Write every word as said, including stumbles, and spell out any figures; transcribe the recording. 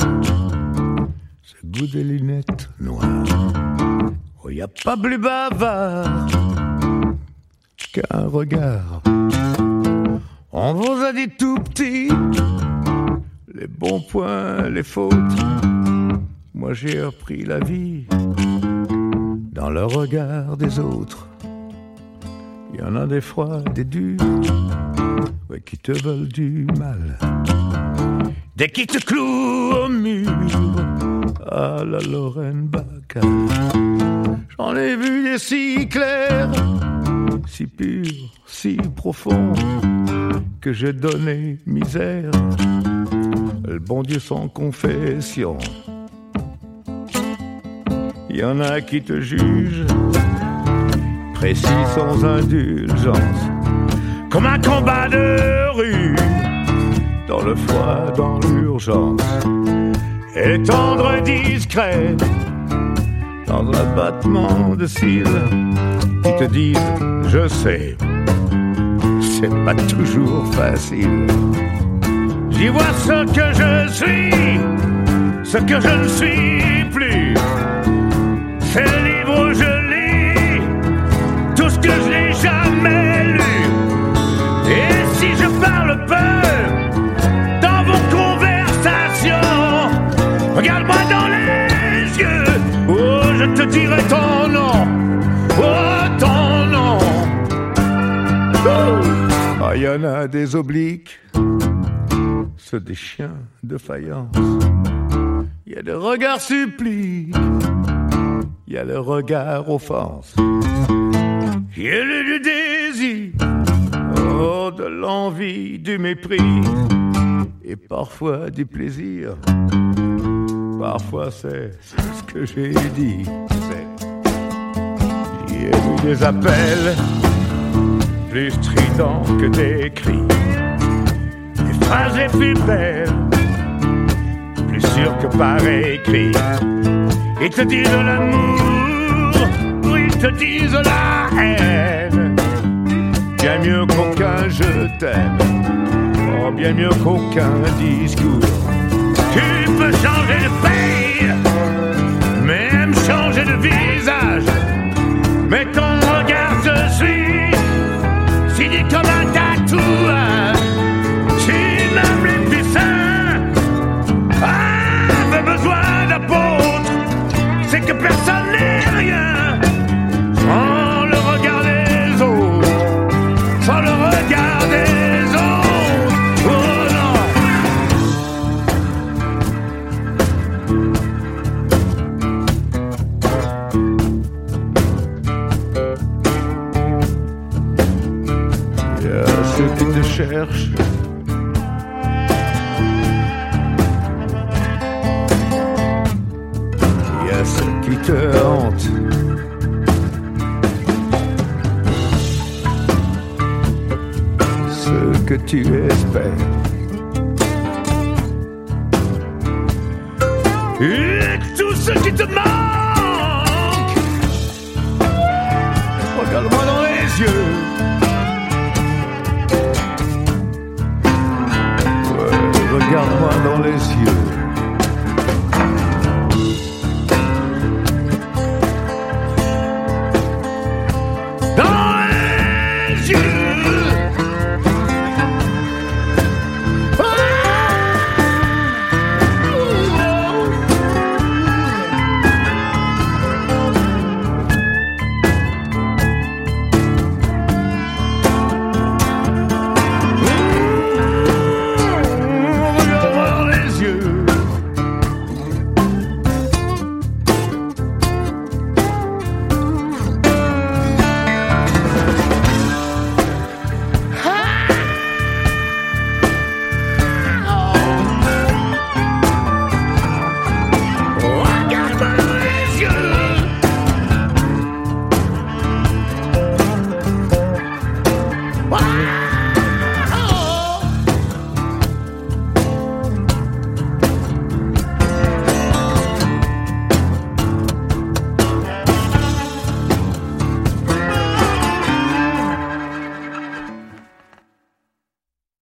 ce goût des lunettes noires. Oh, y a pas plus bavard qu'un regard. On vous a dit tout petit les bons points, les fautes. Moi j'ai repris la vie dans le regard des autres. Il y en a des froids, des durs, ouais, qui te veulent du mal. Dès qu'ils te clouent au mur, à la Lorraine Bacal. J'en ai vu des si clairs, si purs, si profonds, que j'ai donné misère. Le bon Dieu sans confession. Il y en a qui te jugent, précis sans indulgence, comme un combat de rue, dans le froid, dans l'urgence, et tendre discret, dans un battement de cils, qui te disent, je sais, c'est pas toujours facile. J'y vois ce que je suis, ce que je ne suis plus. C'est le livre où je lis tout ce que je n'ai jamais lu. Et si je parle peu dans vos conversations, regarde-moi dans les yeux, oh je te dirai ton nom, oh ton nom. Oh. Ah, y en a des obliques, ceux des chiens de faïence. Il y a des regards suppliques, il y a le regard offense, il y a le désir, oh, de l'envie, du mépris, et parfois du plaisir. Parfois c'est, c'est ce que j'ai dit. C'est... J'ai eu des appels plus stridents que des cris, des phrases les plus belles, plus sûres que par écrit. Ils te disent l'amour, ou ils te disent la haine. Bien mieux qu'aucun je t'aime, oh, bien mieux qu'aucun discours. Tu peux changer de pays, même changer de visage, mais ton regard te suit, signé comme un tatouage. Si même les plus saints avaient besoin d'apôtres, c'est que personne n'est rien sans le regard des autres, sans le regard des autres. Oh non. Il y a ceux qui te cherchent, qui te hante, ce que tu espères, et tout ce qui te manque. Regarde-moi dans les yeux, ouais, regarde-moi dans les yeux.